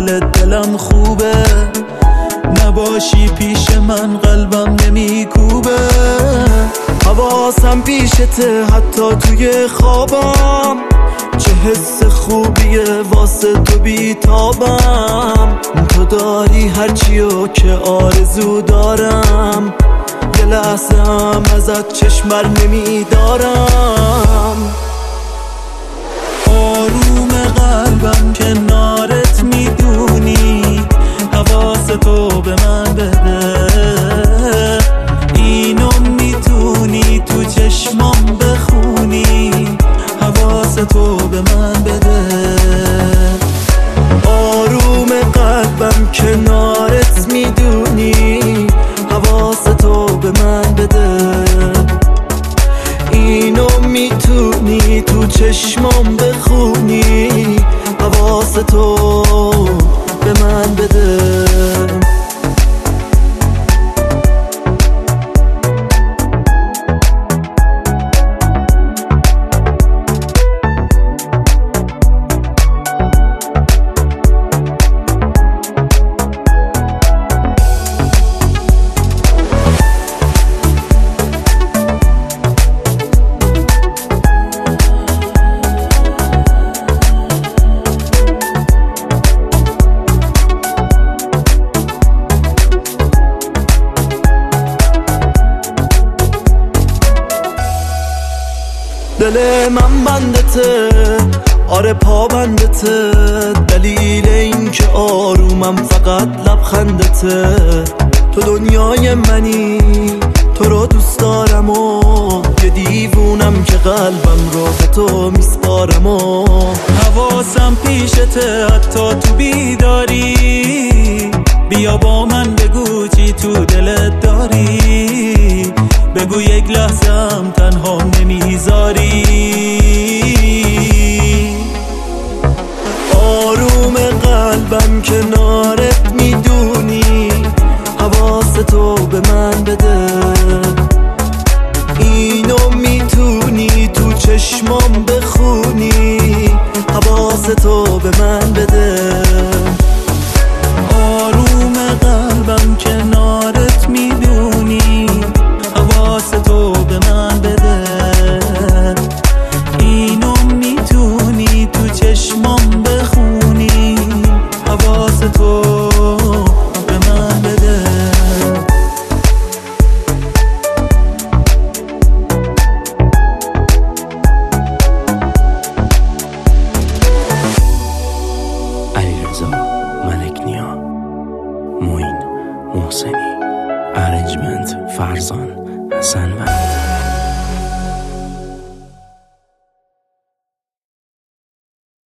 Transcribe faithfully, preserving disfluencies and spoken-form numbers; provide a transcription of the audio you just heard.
حال دلم خوبه، نباشی پیش من قلبم نمیکوبه. حواسم پیشته حتی توی خوابم، چه حس خوبیه واسه تو بیتابم. تو داری هرچیو که آرزو دارم، یه لحظه هم ازت چشمر نمیدارم. آروم قلبم کنارت میدونی، حواس تو به من بده. اینو میتونی تو چشمام بخونی، حواس تو به من بده. آروم قلبم کنارت میدونی، حواس تو به من بده. اینو میتونی تو چشمام بخونی، حواس تو به من بده. دل من بندته، آره پا بندته. دلیل این که آرومم فقط لبخندته. تو دنیای منی، تو رو دوست دارم و یه دیوونم که قلبم رو به تو میسپارم. و حواسم پیشته حتی تو بیداری، بیا با من بگو چی تو دلت داری. بگو یک لحظه هم تنها نمیذاری. آروم قلبم کنارت میدونی، حواس تو به من بده. اینو میتونی تو چشمام بخونی، حواس تو به من بده. آروم قلبم کنارت میدونی، حواس تو به من بده. اینو میتونی تو چشمام بخونی، حواس تو به من بده. علیرضا ملکنیا، معین محسنی، ارنجمنت فرزان حسنوند.